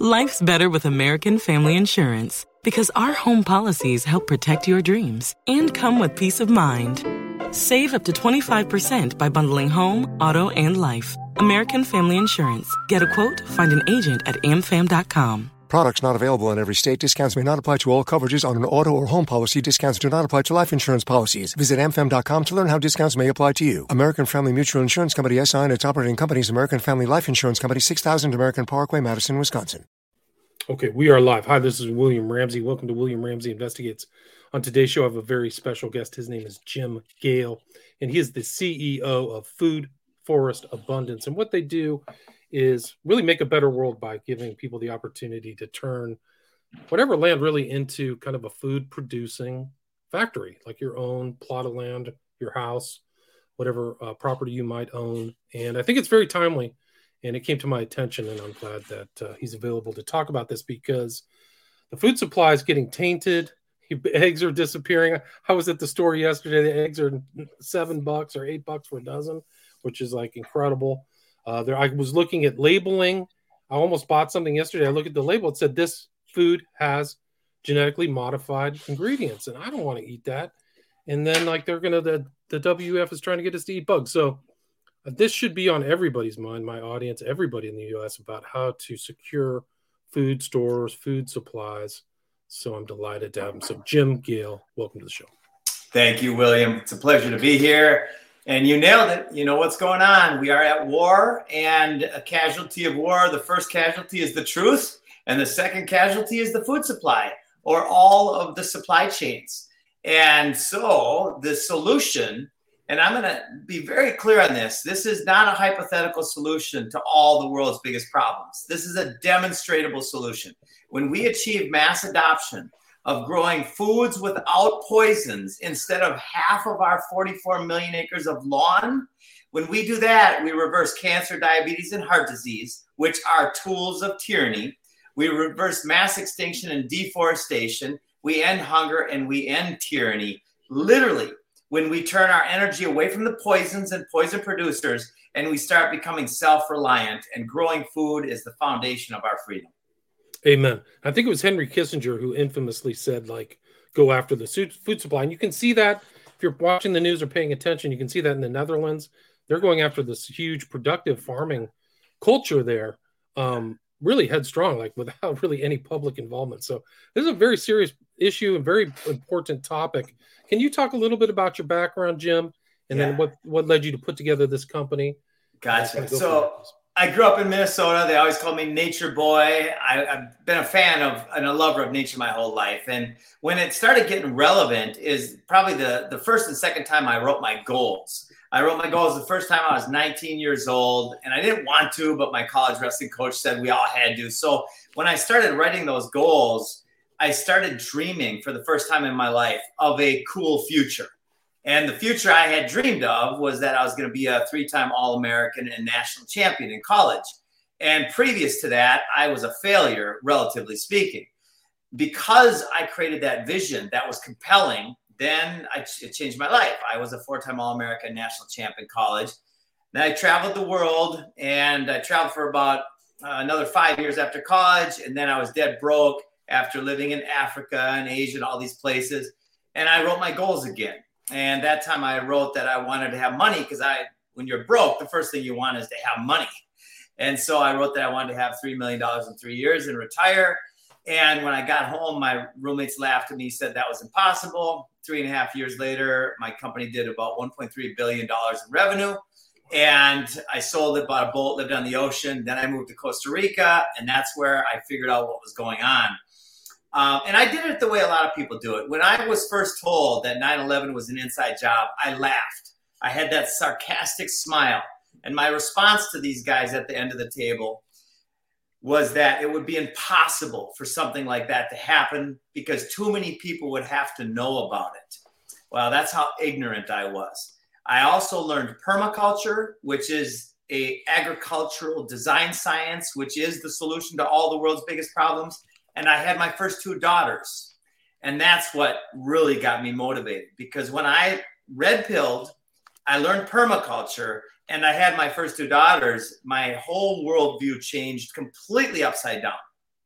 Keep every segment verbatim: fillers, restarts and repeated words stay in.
Life's better with American Family Insurance because our home policies help protect your dreams and come with peace of mind. Save up to twenty-five percent by bundling home, auto, and life. American Family Insurance. Get a quote, find an agent at a m fam dot com. Products not available in every state. Discounts may not apply to all coverages on an auto or home policy. Discounts do not apply to life insurance policies. Visit a m fam dot com to learn how discounts may apply to you. American Family Mutual Insurance Company, S I and its operating companies, American Family Life Insurance Company, six thousand American Parkway, Madison, Wisconsin. Okay, we are live. Hi, this is William Ramsey. Welcome to William Ramsey Investigates. On today's show, I have a very special guest. His name is Jim Gale, and he is the C E O of Food Forest Abundance. And what they do is really make a better world by giving people the opportunity to turn whatever land really into kind of a food producing factory, like your own plot of land, your house, whatever uh, property you might own. And I think it's very timely, and it came to my attention, and I'm glad that uh, he's available to talk about this because the food supply is getting tainted. Eggs are disappearing. I was at the store yesterday. The eggs are seven bucks or eight bucks for a dozen, which is like incredible. Uh, there, I was looking at labeling. I almost bought something yesterday. I looked at the label. It said this food has genetically modified ingredients, and I don't want to eat that. And then, like, they're gonna the the W F is trying to get us to eat bugs. So uh, this should be on everybody's mind, my audience, everybody in the U S, about how to secure food stores, food supplies. So I'm delighted to have him. So Jim Gale, welcome to the show. Thank you, William. It's a pleasure to be here. And you nailed it. You know what's going on. We are at war, and a casualty of war. The first casualty is the truth, and the second casualty is the food supply, or all of the supply chains. And so the solution, and I'm going to be very clear on this, this is not a hypothetical solution to all the world's biggest problems. This is a demonstrable solution. When we achieve mass adoption of growing foods without poisons instead of half of our forty-four million acres of lawn, when we do that, we reverse cancer, diabetes, and heart disease, which are tools of tyranny. We reverse mass extinction and deforestation. We end hunger and we end tyranny. Literally, when we turn our energy away from the poisons and poison producers and we start becoming self-reliant, and growing food is the foundation of our freedom. Amen. I think it was Henry Kissinger who infamously said, like, go after the food supply. And you can see that if you're watching the news or paying attention, you can see that in the Netherlands. They're going after this huge productive farming culture there, um, really headstrong, like without really any public involvement. So this is a very serious issue and very important topic. Can you talk a little bit about your background, Jim, and yeah. then what, what led you to put together this company? Gotcha. So I grew up in Minnesota. They always called me Nature Boy. I, I've been a fan of and a lover of nature my whole life. And when it started getting relevant is probably the, the first and second time I wrote my goals. I wrote my goals the first time I was nineteen years old, and I didn't want to, but my college wrestling coach said we all had to. So when I started writing those goals, I started dreaming for the first time in my life of a cool future. And the future I had dreamed of was that I was going to be a three-time All-American and national champion in college. And previous to that, I was a failure, relatively speaking. Because I created that vision that was compelling, then I, it changed my life. I was a four-time All-American national champ in college. Then I traveled the world, and I traveled for about uh, another five years after college. And then I was dead broke after living in Africa and Asia and all these places. And I wrote my goals again. And that time I wrote that I wanted to have money because I, when you're broke, the first thing you want is to have money. And so I wrote that I wanted to have three million dollars in three years and retire. And when I got home, my roommates laughed at me, said that was impossible. Three and a half years later, my company did about one point three billion dollars in revenue. And I sold it, bought a boat, lived on the ocean. Then I moved to Costa Rica, and that's where I figured out what was going on. Um, and I did it the way a lot of people do it. When I was first told that nine eleven was an inside job, I laughed. I had that sarcastic smile. And my response to these guys at the end of the table was that it would be impossible for something like that to happen because too many people would have to know about it. Well, that's how ignorant I was. I also learned permaculture, which is a agricultural design science, which is the solution to all the world's biggest problems. And I had my first two daughters. And that's what really got me motivated. Because when I red pilled, I learned permaculture, and I had my first two daughters, my whole worldview changed completely upside down.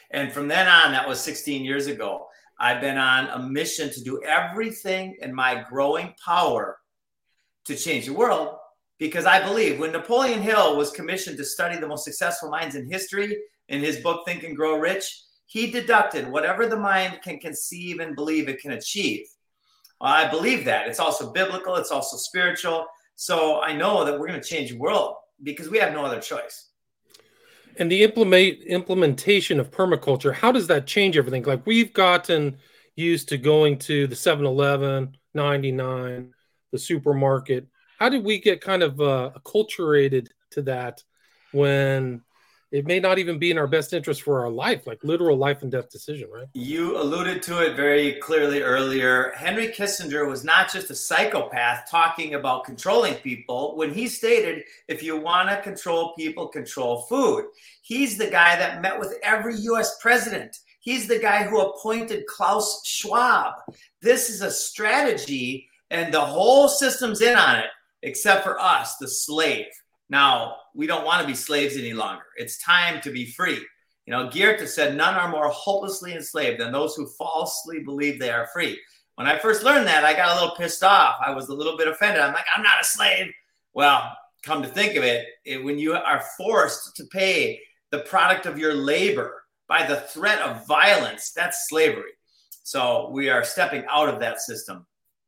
And from then on, that was sixteen years ago, I've been on a mission to do everything in my growing power to change the world, because I believe when Napoleon Hill was commissioned to study the most successful minds in history in his book, Think and Grow Rich, he deducted whatever the mind can conceive and believe it can achieve. Well, I believe that. It's also biblical. It's also spiritual. So I know that we're going to change the world because we have no other choice. And the implement implementation of permaculture, how does that change everything? Like, we've gotten used to going to the seven eleven, ninety-nine, the supermarket. How did we get kind of uh, acculturated to that when it may not even be in our best interest for our life, like literal life and death decision, right? You alluded to it very clearly earlier. Henry Kissinger was not just a psychopath talking about controlling people when he stated, if you want to control people, control food. He's the guy that met with every U S president. He's the guy who appointed Klaus Schwab. This is a strategy, and the whole system's in on it, except for us, the slave. Now, we don't want to be slaves any longer. It's time to be free. You know, Goethe said, none are more hopelessly enslaved than those who falsely believe they are free. When I first learned that, I got a little pissed off. I was a little bit offended. I'm like, I'm not a slave. Well, come to think of it, it when you are forced to pay the product of your labor by the threat of violence, that's slavery. So we are stepping out of that system.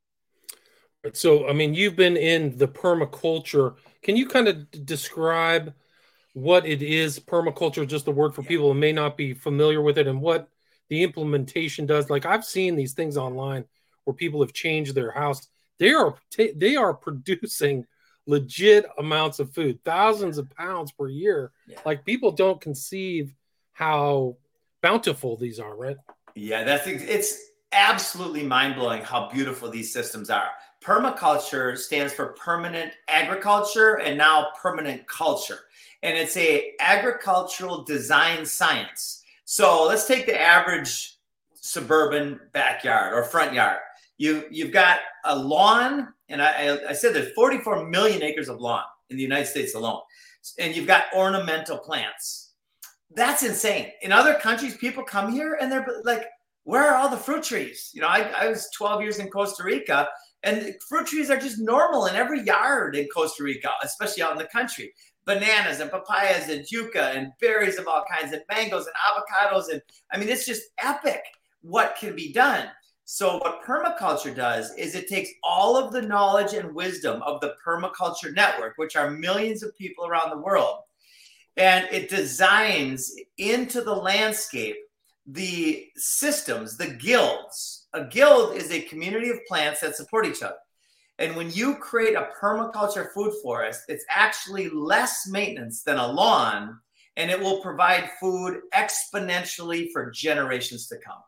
So, I mean, you've been in the permaculture. Can you kind of describe what it is, permaculture, just the word for people who may not be familiar with it, and what the implementation does? Like, I've seen these things online where people have changed their house. They are they are producing legit amounts of food, thousands of pounds per year. Yeah. Like, people don't conceive how bountiful these are, right? Yeah, that's it's absolutely mind-blowing how beautiful these systems are. Permaculture stands for permanent agriculture and now permanent culture. And it's a agricultural design science. So let's take the average suburban backyard or front yard. You, you've got a lawn, and I, I said there's forty-four million acres of lawn in the United States alone. And you've got ornamental plants. That's insane. In other countries, people come here and they're like, where are all the fruit trees? You know, I, I was twelve years in Costa Rica, and fruit trees are just normal in every yard in Costa Rica, especially out in the country. Bananas and papayas and yucca and berries of all kinds and mangoes and avocados. And I mean, it's just epic what can be done. So what permaculture does is it takes all of the knowledge and wisdom of the permaculture network, which are millions of people around the world, and it designs into the landscape the systems, the guilds. A guild is a community of plants that support each other. And when you create a permaculture food forest, it's actually less maintenance than a lawn, and it will provide food exponentially for generations to come.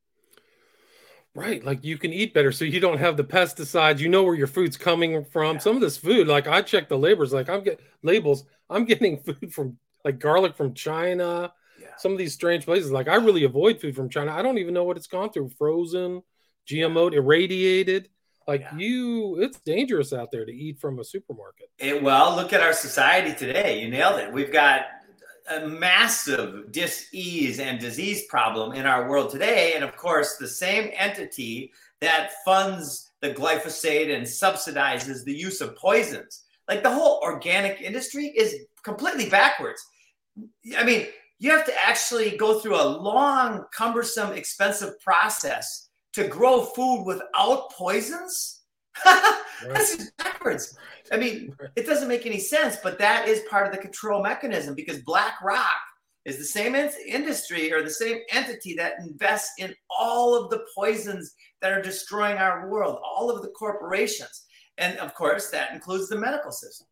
Right. Like, you can eat better, so you don't have the pesticides. You know where your food's coming from. Yeah. Some of this food, like, I check the labels, like I'm getting labels. I'm getting food from like garlic from China. Yeah. Some of these strange places. Like, I really avoid food from China. I don't even know what it's gone through. Frozen, G M O, irradiated. Like, yeah. you, it's dangerous out there to eat from a supermarket. It, well, look at our society today. You nailed it. We've got a massive dis-ease and disease problem in our world today. And of course, the same entity that funds the glyphosate and subsidizes the use of poisons. Like, the whole organic industry is completely backwards. I mean, you have to actually go through a long, cumbersome, expensive process to grow food without poisons. This is backwards. I mean, it doesn't make any sense, but that is part of the control mechanism, because BlackRock is the same in- industry or the same entity that invests in all of the poisons that are destroying our world, all of the corporations. And of course, that includes the medical system.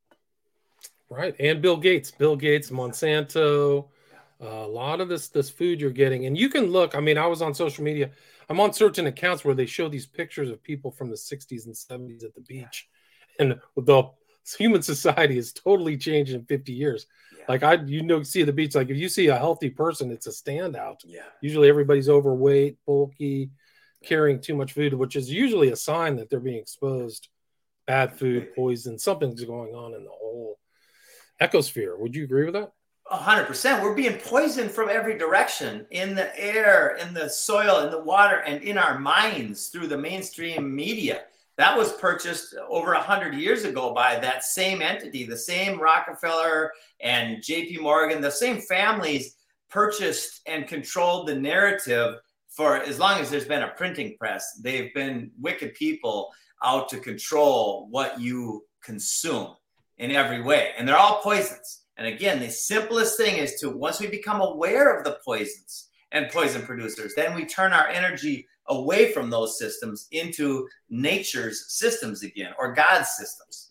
Right. And Bill Gates, Bill Gates, Monsanto, uh, a lot of this, this food you're getting. And you can look, I mean, I was on social media. I'm on certain accounts where they show these pictures of people from the sixties and seventies at the beach. And the human society has totally changed in fifty years. Yeah. Like, I, you know, see the beach, like, if you see a healthy person, it's a standout. Yeah. Usually everybody's overweight, bulky, carrying too much food, which is usually a sign that they're being exposed, bad food, poison, something's going on in the whole ecosphere. Would you agree with that? A hundred percent. We're being poisoned from every direction, in the air, in the soil, in the water, and in our minds through the mainstream media. That was purchased over a hundred years ago by that same entity, the same Rockefeller and J P Morgan, the same families purchased and controlled the narrative for as long as there's been a printing press. They've been wicked people out to control what you consume in every way. And they're all poisons. And again, the simplest thing is to, once we become aware of the poisons and poison producers, then we turn our energy away from those systems into nature's systems again, or God's systems.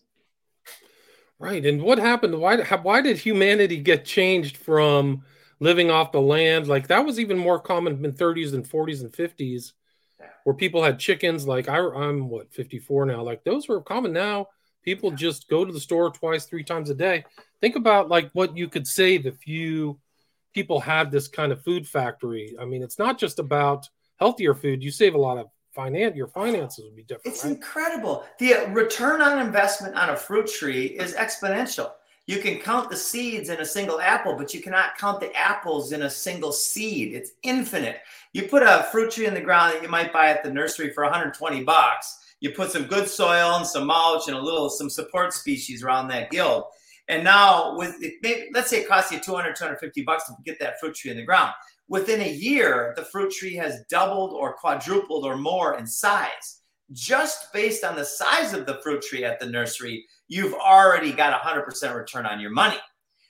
Right. And what happened? Why, why did humanity get changed from living off the land? Like that was even more common in thirties and forties and fifties, where people had chickens. Like I, I'm what, fifty-four now. Like those were common. Now people just go to the store twice, three times a day. Think about like what you could save if you people had this kind of food factory. I mean, it's not just about healthier food. You save a lot of finance. Your finances would be different. It's right? incredible. The return on investment on a fruit tree is exponential. You can count the seeds in a single apple, but you cannot count the apples in a single seed. It's infinite. You put a fruit tree in the ground that you might buy at the nursery for one hundred twenty bucks. You put some good soil and some mulch and a little, some support species around that guild. And now with, maybe, let's say it costs you two hundred, two hundred fifty bucks to get that fruit tree in the ground. Within a year, the fruit tree has doubled or quadrupled or more in size. Just based on the size of the fruit tree at the nursery, you've already got a one hundred percent return on your money.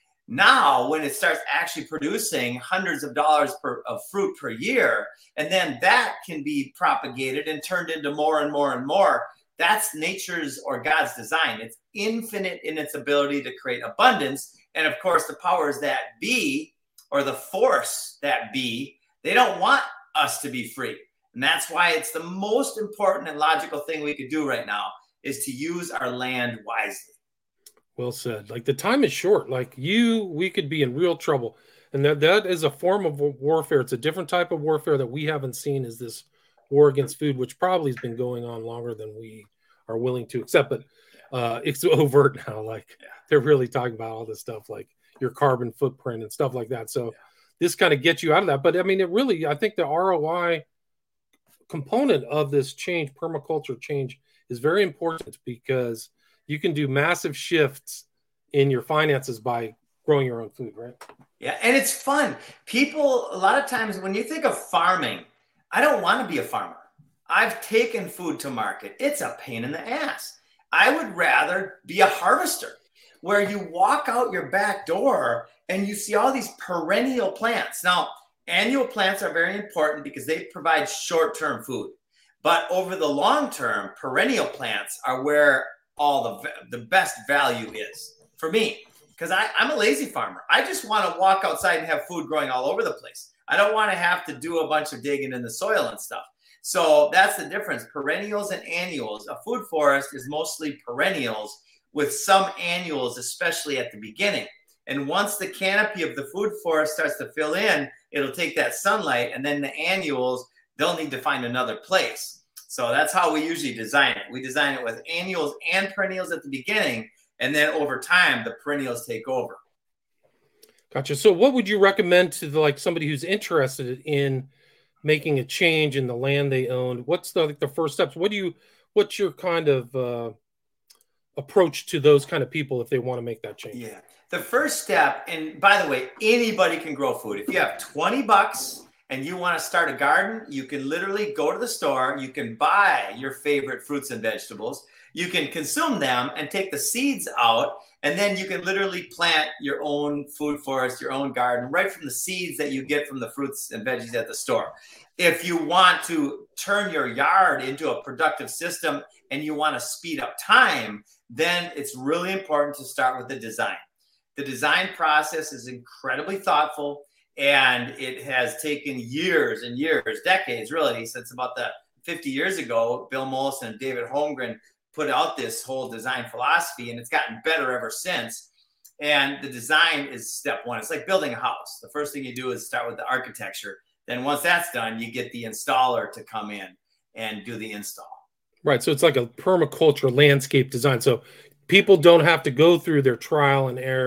Now, when it starts actually producing hundreds of dollars per, of fruit per year, and then that can be propagated and turned into more and more and more, that's nature's or God's design. It's infinite in its ability to create abundance. And of course, the powers that be, or the force that be, they don't want us to be free. And that's why it's the most important and logical thing we could do right now is to use our land wisely. Well said. Like the time is short. Like you, we could be in real trouble. And that, that is a form of warfare. It's a different type of warfare that we haven't seen, is this war against food, which probably has been going on longer than we are willing to accept. But uh, it's overt now. Like they're really talking about all this stuff, like your carbon footprint and stuff like that. So yeah. This kind of gets you out of that. But I mean, it really, I think the R O I component of this change, permaculture change, is very important because you can do massive shifts in your finances by growing your own food, right? Yeah, and it's fun. People, a lot of times when you think of farming, I don't want to be a farmer. I've taken food to market. It's a pain in the ass. I would rather be a harvester, where you walk out your back door and you see all these perennial plants. Now, annual plants are very important because they provide short-term food. But over the long term, perennial plants are where all the, the best value is for me. Because I'm a lazy farmer. I just want to walk outside and have food growing all over the place. I don't want to have to do a bunch of digging in the soil and stuff. So that's the difference. Perennials and annuals. A food forest is mostly perennials with some annuals, especially at the beginning. And once the canopy of the food forest starts to fill in, it'll take that sunlight, and then the annuals, they'll need to find another place. So that's how we usually design it. We design it with annuals and perennials at the beginning, and then over time, the perennials take over. Gotcha. So what would you recommend to the, like somebody who's interested in making a change in the land they own? What's the, like, the first steps? What do you, what's your kind of uh, approach to those kind of people if they want to make that change? Yeah. The first step, and by the way, anybody can grow food. If you have twenty bucks and you want to start a garden, you can literally go to the store. You can buy your favorite fruits and vegetables. You can consume them and take the seeds out. And then you can literally plant your own food forest, your own garden, right from the seeds that you get from the fruits and veggies at the store. If you want to turn your yard into a productive system and you want to speed up time, then it's really important to start with the design. The design process is incredibly thoughtful, and it has taken years and years, decades really, since about the fifty years ago, Bill Mollison and David Holmgren put out this whole design philosophy, and it's gotten better ever since. And the design is step one. It's like building a house. The first thing you do is start with the architecture. Then once that's done, you get the installer to come in and do the install. Right. So it's like a permaculture landscape design. So people don't have to go through their trial and error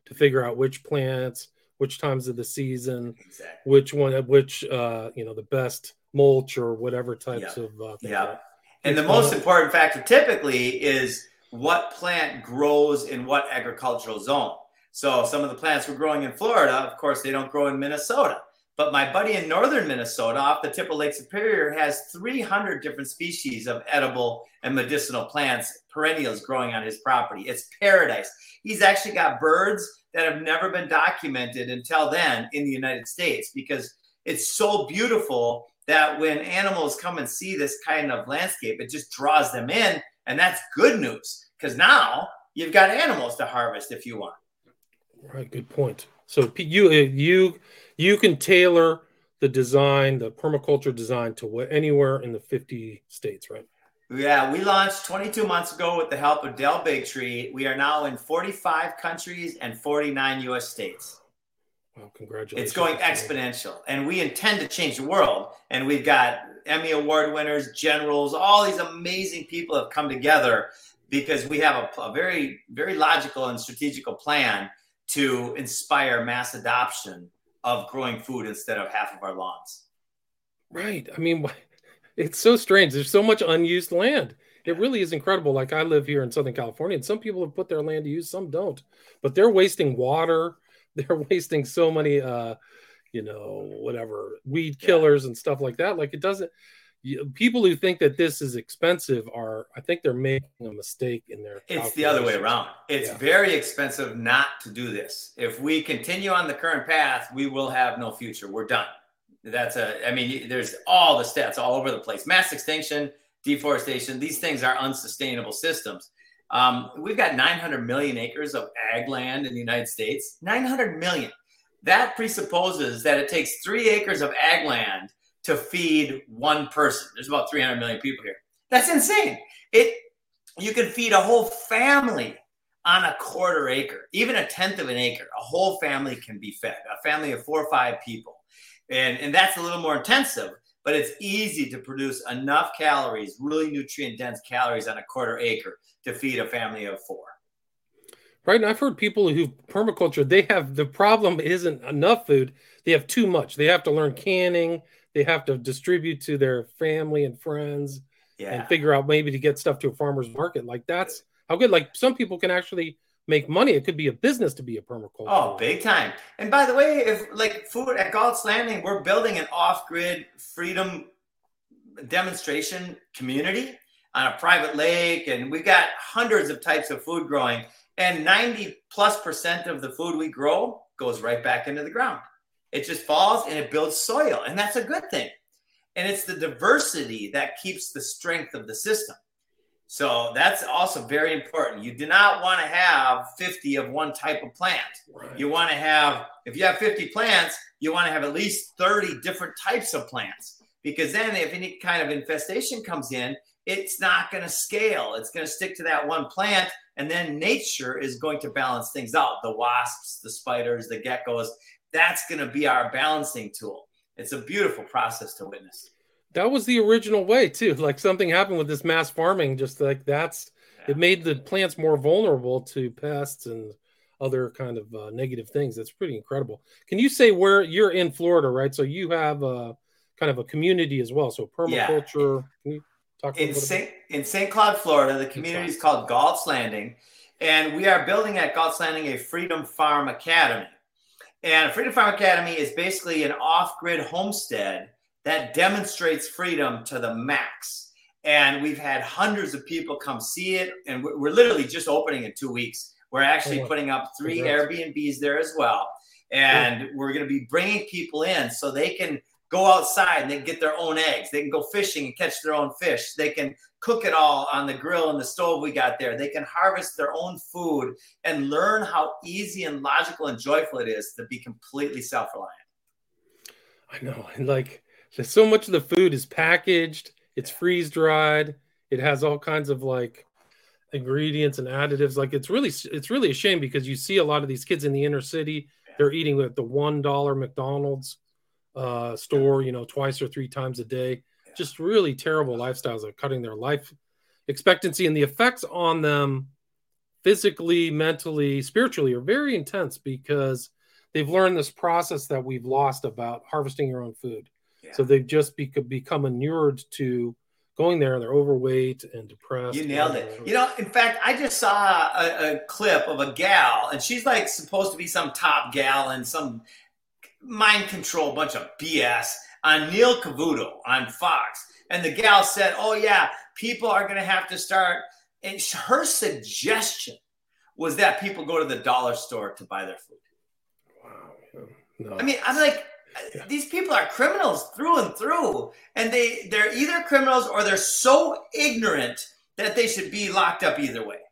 to figure out which plants, which times of the season, exactly. which one, which, uh, you know, the best mulch or whatever types yeah. of uh, things. Yeah. Right? And it's the most fun. important factor typically is what plant grows in what agricultural zone. So some of the plants we're growing in Florida, of course, they don't grow in Minnesota. But my buddy in northern Minnesota, off the tip of Lake Superior, has three hundred different species of edible and medicinal plants, perennials growing on his property. It's paradise. He's actually got birds that have never been documented until then in the United States, because it's so beautiful that when animals come and see this kind of landscape, it just draws them in. And that's good news, because now you've got animals to harvest if you want. Right. Good point. So you, you, you can tailor the design, the permaculture design to what, anywhere in the fifty states, right? Yeah, we launched twenty-two months ago with the help of Del Bigtree. We are now in forty-five countries and forty-nine U S states. Well, congratulations. It's going exponential, and we intend to change the world. And we've got Emmy Award winners, generals, all these amazing people have come together because we have a, a very, very logical and strategical plan to inspire mass adoption of growing food instead of half of our lawns. Right. I mean, it's so strange. There's so much unused land. It really is incredible. Like, I live here in Southern California, and some people have put their land to use, some don't. But they're wasting water. They're wasting so many, uh, you know, whatever, weed killers and stuff like that. Like, it doesn't. You, people who think that this is expensive are, I think they're making a mistake in their. It's the other way around. It's yeah. very expensive not to do this. If we continue on the current path, we will have no future. We're done. That's a, I mean, there's all the stats all over the place. Mass extinction, deforestation, these things are unsustainable systems. Um, we've got nine hundred million acres of ag land in the United States. nine hundred million. That presupposes that it takes three acres of ag land to feed one person. There's about three hundred million people here. That's insane. It, you can feed a whole family on a quarter acre, even a tenth of an acre. A whole family can be fed, a family of four or five people. And, and that's a little more intensive, but it's easy to produce enough calories, really nutrient-dense calories on a quarter acre to feed a family of four. Right, and I've heard people who permaculture, they have, the problem isn't enough food, they have too much. They have to learn canning, they have to distribute to their family and friends, yeah. and figure out maybe to get stuff to a farmer's market. Like, that's how good, like, some people can actually make money. It could be a business to be a permaculture. Oh, big time. And by the way, if like food at Galt's Landing, we're building an off-grid freedom demonstration community on a private lake. And we've got hundreds of types of food growing, and ninety plus percent of the food we grow goes right back into the ground. It just falls and it builds soil. And that's a good thing. And it's the diversity that keeps the strength of the system. So that's also very important. You do not want to have fifty of one type of plant. Right. You want to have, if you have fifty plants, you want to have at least thirty different types of plants, because then if any kind of infestation comes in, it's not going to scale. It's going to stick to that one plant, and then nature is going to balance things out. The wasps, the spiders, the geckos, that's going to be our balancing tool. It's a beautiful process to witness. That was the original way too. Like, something happened with this mass farming, just like that's, yeah. it made the plants more vulnerable to pests and other kind of uh, negative things. That's pretty incredible. Can you say where you're in Florida, right? So you have a kind of a community as well. So permaculture, yeah. can you talk in Saint in Saint Cloud, Florida, the community is called Galt's Landing, and we are building at Galt's Landing a Freedom Farm Academy. And Freedom Farm Academy is basically an off-grid homestead that demonstrates freedom to the max. And we've had hundreds of people come see it. And we're literally just opening in two weeks. We're actually oh, putting up three congrats. Airbnbs there as well. And yeah. we're going to be bringing people in so they can go outside and they can get their own eggs. They can go fishing and catch their own fish. They can cook it all on the grill and the stove we got there. They can harvest their own food and learn how easy and logical and joyful it is to be completely self-reliant. I know. And like, so much of the food is packaged, it's freeze dried, it has all kinds of like ingredients and additives. Like, it's really, it's really a shame, because you see a lot of these kids in the inner city, they're eating at the one dollar McDonald's uh, store, you know, twice or three times a day. Just really terrible lifestyles of cutting their life expectancy, and the effects on them physically, mentally, spiritually are very intense because they've learned this process that we've lost about harvesting your own food. Yeah. So they've just be- become inured to going there, and they're overweight and depressed. You nailed it. You know, in fact, I just saw a, a clip of a gal, and she's like supposed to be some top gal and some mind control bunch of B S on Neil Cavuto on Fox. And the gal said, oh, yeah, people are going to have to start. And her suggestion was that people go to the dollar store to buy their food. Wow. No. I mean, I'm like, yeah. These people are criminals through and through. And they, they're either criminals or they're so ignorant that they should be locked up either way.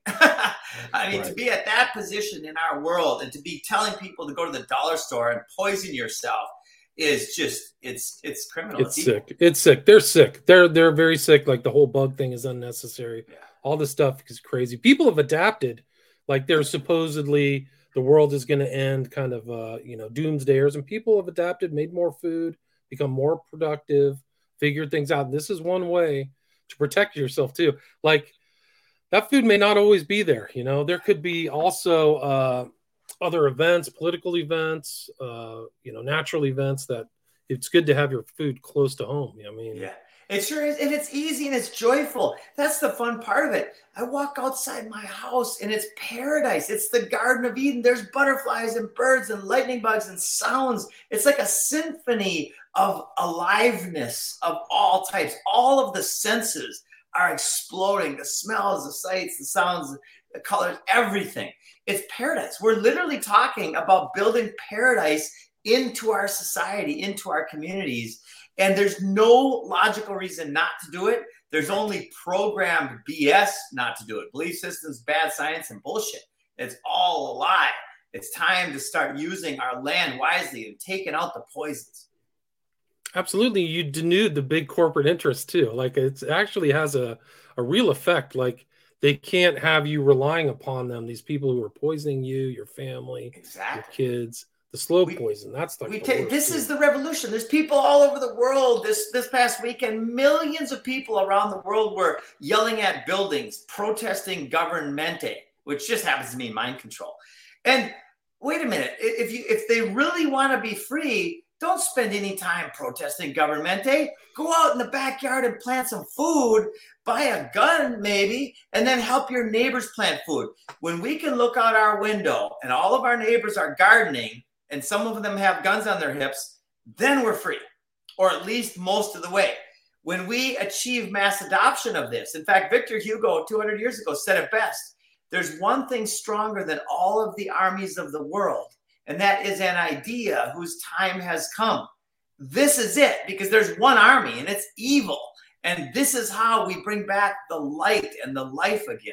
I mean, right. To be at that position in our world and to be telling people to go to the dollar store and poison yourself is just, it's it's criminal. It's, it's sick. It's sick. They're sick. They're they're very sick. Like the whole bug thing is unnecessary. Yeah. All this stuff is crazy. People have adapted. Like they're supposedly the world is going to end, kind of uh, you know, doomsdayers, and people have adapted, made more food, become more productive, figured things out. And this is one way to protect yourself too. Like that food may not always be there. You know, there could be also uh, other events, political events, uh, you know, natural events that it's good to have your food close to home. I mean, yeah, it sure is. And it's easy and it's joyful. That's the fun part of it. I walk outside my house and it's paradise. It's the Garden of Eden. There's butterflies and birds and lightning bugs and sounds. It's like a symphony of aliveness of all types. All of the senses are exploding. The smells, the sights, the sounds, the colors, everything. It's paradise. We're literally talking about building paradise into our society, into our communities. And there's no logical reason not to do it. There's only programmed B S not to do it. Belief systems, bad science, and bullshit. It's all a lie. It's time to start using our land wisely and taking out the poisons. Absolutely. You denude the big corporate interests too. Like it actually has a, a real effect. Like they can't have you relying upon them. These people who are poisoning you, your family, exactly. Your kids, the slow we, poison. That's the, we the take, this too. Is the revolution. There's people all over the world. This, this past weekend, millions of people around the world were yelling at buildings, protesting governmente, which just happens to mean mind control. And wait a minute. If you, if they really want to be free, don't spend any time protesting governmente. Go out in the backyard and plant some food, buy a gun maybe, and then help your neighbors plant food. When we can look out our window and all of our neighbors are gardening and some of them have guns on their hips, then we're free, or at least most of the way. When we achieve mass adoption of this, in fact, Victor Hugo two hundred years ago said it best, there's one thing stronger than all of the armies of the world, and that is an idea whose time has come. This is it, because there's one army and it's evil. And this is how we bring back the light and the life again.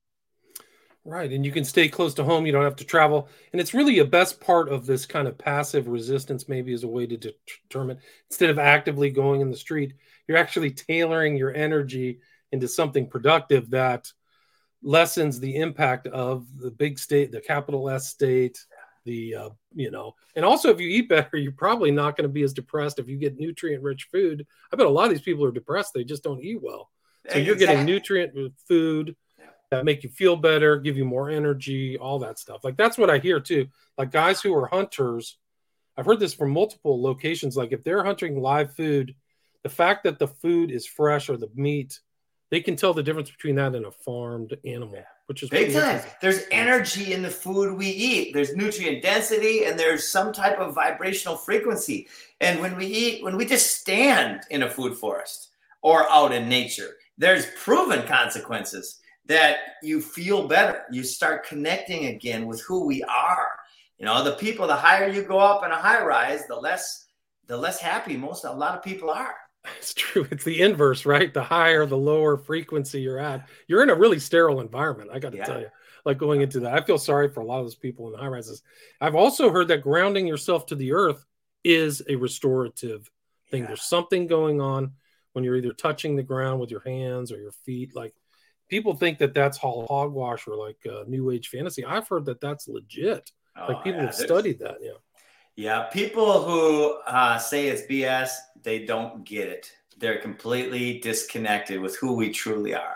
Right. And you can stay close to home. You don't have to travel. And it's really a best part of this kind of passive resistance, maybe as a way to determine, instead of actively going in the street, you're actually tailoring your energy into something productive that lessens the impact of the big state, the capital S state. The, uh, you know, and also if you eat better, you're probably not going to be as depressed if you get nutrient rich food. I bet a lot of these people are depressed. They just don't eat well. So you're exactly. getting nutrient food that make you feel better, give you more energy, all that stuff. Like that's what I hear too. Like guys who are hunters, I've heard this from multiple locations. Like if they're hunting live food, the fact that the food is fresh or the meat, they can tell the difference between that and a farmed animal, which is big time. There's energy in the food we eat. There's nutrient density and there's some type of vibrational frequency. And when we eat, when we just stand in a food forest or out in nature, there's proven consequences that you feel better. You start connecting again with who we are. You know, the people, the higher you go up in a high rise, the less, the less happy most, a lot of people are. It's true. It's the inverse, right? The higher, the lower frequency you're at, you're in a really sterile environment. I got to yeah. tell you, like going into that, I feel sorry for a lot of those people in the high rises. I've also heard that grounding yourself to the earth is a restorative thing. Yeah. There's something going on when you're either touching the ground with your hands or your feet. Like people think that that's hogwash or like uh, new age fantasy. I've heard that that's legit. Oh, like people yeah, have studied that. Yeah. Yeah, people who uh, say it's B S, they don't get it. They're completely disconnected with who we truly are.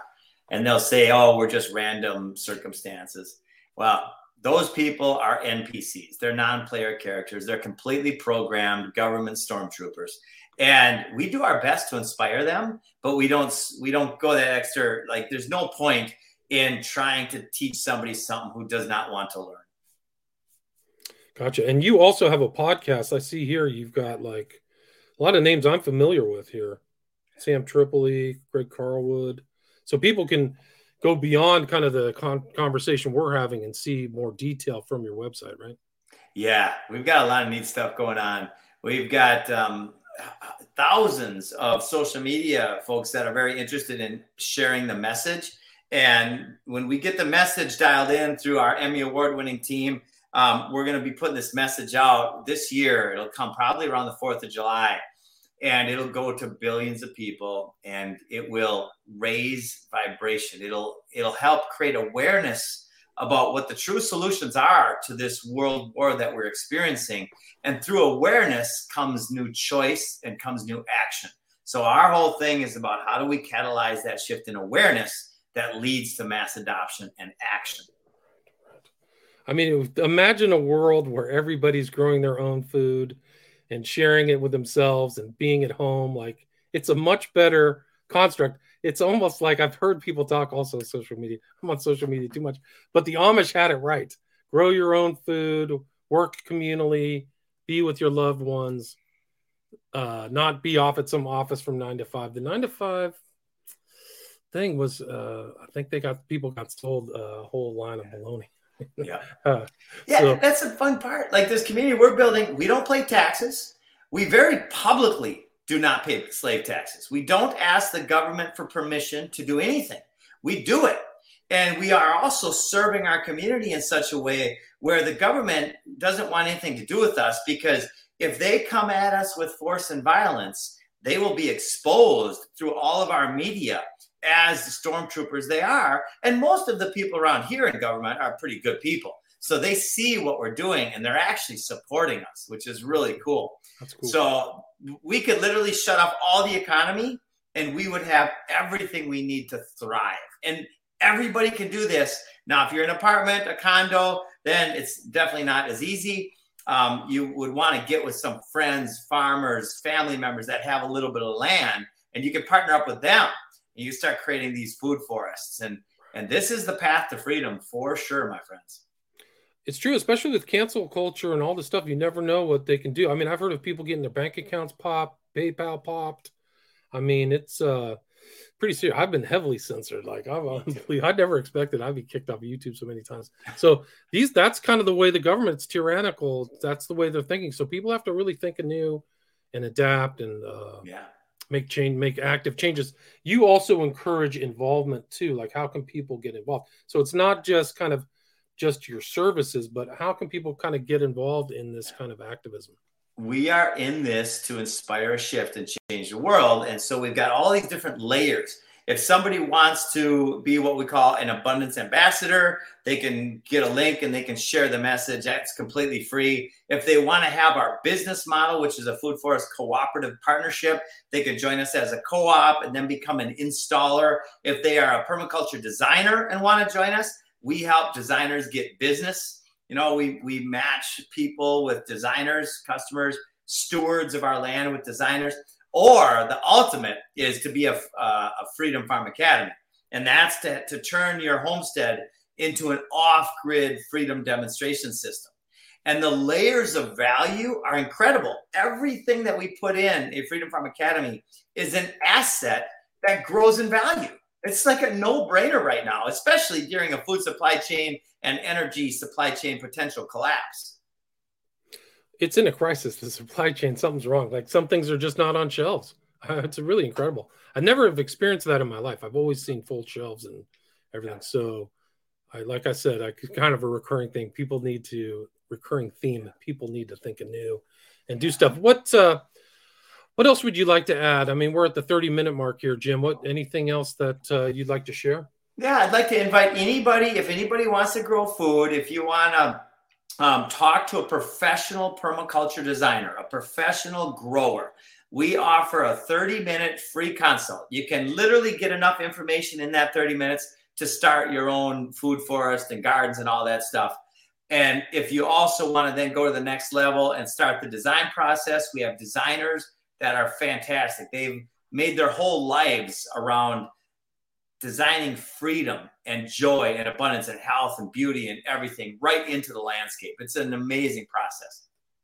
and they'll say, oh, we're just random circumstances. Well, those people are N P Cs. They're non-player characters. They're completely programmed government stormtroopers. And we do our best to inspire them, but we don't we don't go that extra. Like, there's no point in trying to teach somebody something who does not want to learn. Gotcha. And you also have a podcast. I see here you've got like a lot of names I'm familiar with here. Sam Tripoli, Greg Carlwood. So people can go beyond kind of the con- conversation we're having and see more detail from your website, right? Yeah, we've got a lot of neat stuff going on. We've got um, thousands of social media folks that are very interested in sharing the message. And when we get the message dialed in through our Emmy Award-winning team, um, we're going to be putting this message out this year. It'll come probably around the fourth of July. And it'll go to billions of people, and it will raise vibration. It'll it'll help create awareness about what the true solutions are to this world war that we're experiencing. And through awareness comes new choice and comes new action. So our whole thing is about how do we catalyze that shift in awareness that leads to mass adoption and action. I mean, imagine a world where everybody's growing their own food and sharing it with themselves and being at home. Like, it's a much better construct. It's almost like I've heard people talk also on social media. I'm on social media too much, but the Amish had it right. Grow your own food, work communally, be with your loved ones, uh, not be off at some office from nine to five. The nine to five thing was, uh, I think they got, people got sold a whole line of baloney. Yeah. uh, yeah, so, that's the fun part. Like, this community we're building, we don't pay taxes. We very publicly do not pay slave taxes. We don't ask the government for permission to do anything. We do it. And we are also serving our community in such a way where the government doesn't want anything to do with us, because if they come at us with force and violence, they will be exposed through all of our media as the stormtroopers they are. And most of the people around here in government are pretty good people. So they see what we're doing and they're actually supporting us, which is really cool. That's cool. So we could literally shut off all the economy and we would have everything we need to thrive. And everybody can do this. Now, if you're in an apartment, a condo, then it's definitely not as easy. Um, you would want to get with some friends, farmers, family members that have a little bit of land, and you can partner up with them. And you start creating these food forests. And, and this is the path to freedom for sure, my friends. It's true, especially with cancel culture and all this stuff. You never know what they can do. I mean, I've heard of people getting their bank accounts popped, PayPal popped. I mean, it's uh, pretty serious. I've been heavily censored. Like, I've, I never expected I'd be kicked off of YouTube so many times. So these, that's kind of the way the government's tyrannical. That's the way they're thinking. So people have to really think anew and adapt and uh, yeah. make change, make active changes. You also encourage involvement too. Like, how can people get involved? So it's not just kind of just your services, but how can people kind of get involved in this kind of activism? We are in this to inspire a shift and change the world. And so we've got all these different layers. If somebody wants to be what we call an abundance ambassador, they can get a link and they can share the message. That's completely free. If they want to have our business model, which is a food forest cooperative partnership, they can join us as a co-op and then become an installer. If they are a permaculture designer and want to join us, we help designers get business. You know, we, we match people with designers, customers, stewards of our land with designers. Or the ultimate is to be a, uh, a Freedom Farm Academy. And that's to, to turn your homestead into an off-grid freedom demonstration system. And the layers of value are incredible. Everything that we put in a Freedom Farm Academy is an asset that grows in value. It's like a no-brainer right now, especially during a food supply chain and energy supply chain potential collapse. It's in a crisis. The supply chain, something's wrong. Like, some things are just not on shelves. Uh, it's really incredible. I never have experienced that in my life. I've always seen full shelves and everything. So, I, like I said, I kind of a recurring thing. People need to recurring theme. People need to think anew and do stuff. What uh, what else would you like to add? I mean, we're at the thirty minute mark here, Jim. What anything else that uh, you'd like to share? Yeah, I'd like to invite anybody. If anybody wants to grow food, if you want to um, talk to a professional permaculture designer, a professional grower. We offer a thirty minute free consult. You can literally get enough information in that thirty minutes to start your own food forest and gardens and all that stuff. And if you also want to then go to the next level and start the design process, we have designers that are fantastic. They've made their whole lives around designing freedom and joy and abundance and health and beauty and everything right into the landscape. It's an amazing process.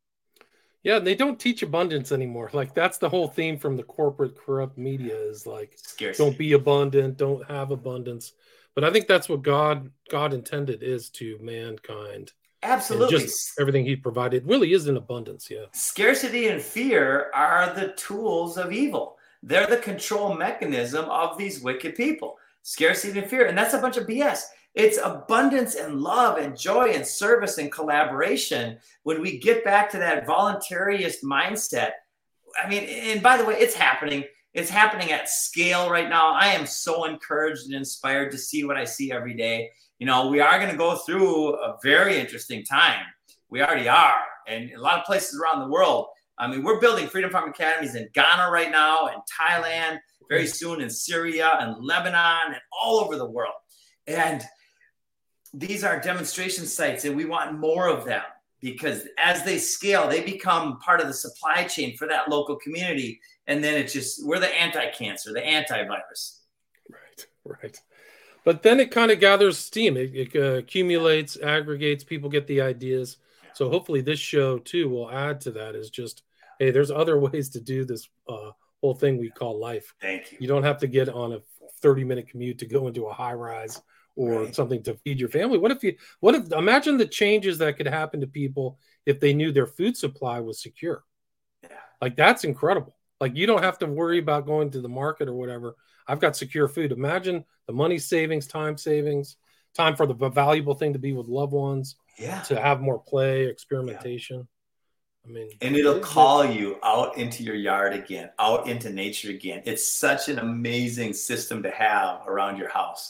Yeah, they don't teach abundance anymore. Like, that's the whole theme from the corporate corrupt media is like, scarcity. Don't be abundant, don't have abundance. But I think that's what God God intended is to mankind. Absolutely. And just everything he provided really is in abundance, yeah. Scarcity and fear are the tools of evil. They're the control mechanism of these wicked people. Scarcity and fear. And that's a bunch of B S. It's abundance and love and joy and service and collaboration. When we get back to that voluntarist mindset, I mean, and by the way, it's happening. It's happening at scale right now. I am so encouraged and inspired to see what I see every day. You know, we are going to go through a very interesting time. We already are. And a lot of places around the world. I mean, we're building Freedom Farm Academies in Ghana right now, and Thailand, very soon in Syria and Lebanon and all over the world. And these are demonstration sites, and we want more of them because as they scale, they become part of the supply chain for that local community. And then it's just, we're the anti-cancer, the antivirus. Right, right. But then it kind of gathers steam. It, it uh, accumulates, aggregates, people get the ideas. So hopefully this show too will add to that is just, hey, there's other ways to do this uh, whole thing we call life. Thank you. You don't have to get on a thirty minute commute to go into a high rise or right. something to feed your family. What if you, what if, imagine the changes that could happen to people if they knew their food supply was secure. Yeah. Like, that's incredible. Like, you don't have to worry about going to the market or whatever. I've got secure food. Imagine the money savings, time savings, time for the valuable thing to be with loved ones, yeah, to have more play, experimentation. Yeah. I mean, and it'll call you out into your yard again, out into nature again. It's such an amazing system to have around your house.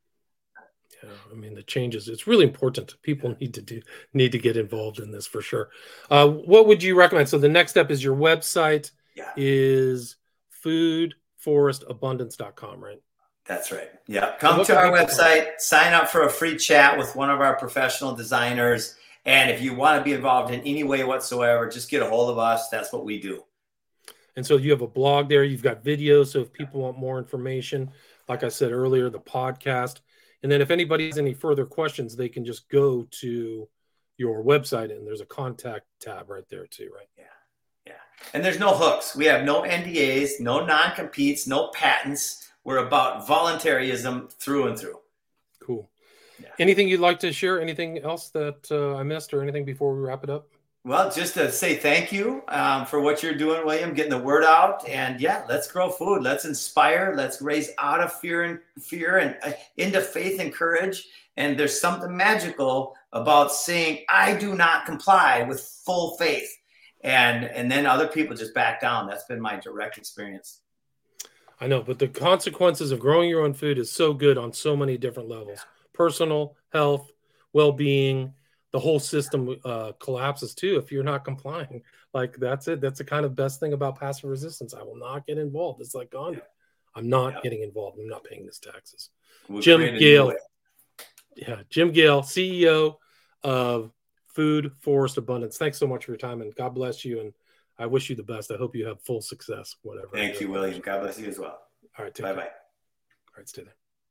Yeah, I mean, the changes, it's really important. People need to do need to get involved in this for sure. Uh, what would you recommend? So the next step is your website yeah. is food forest abundance dot com, right? That's right. Yeah. Come to our website, sign up for a free chat with one of our professional designers. And if you want to be involved in any way whatsoever, just get a hold of us. That's what we do. And so you have a blog there. You've got videos. So if people want more information, like I said earlier, the podcast. And then if anybody has any further questions, they can just go to your website and there's a contact tab right there too, right? Yeah. Yeah. And there's no hooks. We have no N D As, no non-competes, no patents. We're about voluntarism through and through. Cool. Yeah. Anything you'd like to share? Anything else that uh, I missed or anything before we wrap it up? Well, just to say thank you um, for what you're doing, William, getting the word out. And yeah, let's grow food. Let's inspire. Let's raise out of fear and fear and uh, into faith and courage. And there's something magical about saying, I do not comply with full faith. And, and then other people just back down. That's been my direct experience. I know, but the consequences of growing your own food is so good on so many different levels. Yeah. Personal, health, well-being, the whole system uh, collapses too if you're not complying. Like, that's it. That's the kind of best thing about passive resistance. I will not get involved. It's like Gandhi. Yeah. I'm not yeah. getting involved. I'm not paying this taxes. We'll Jim Gale. Yeah, Jim Gale, C E O of Food Forest Abundance. Thanks so much for your time, and God bless you. And I wish you the best. I hope you have full success, whatever. Thank you, William. God bless you as well. All right. Bye-bye. All right, stay there.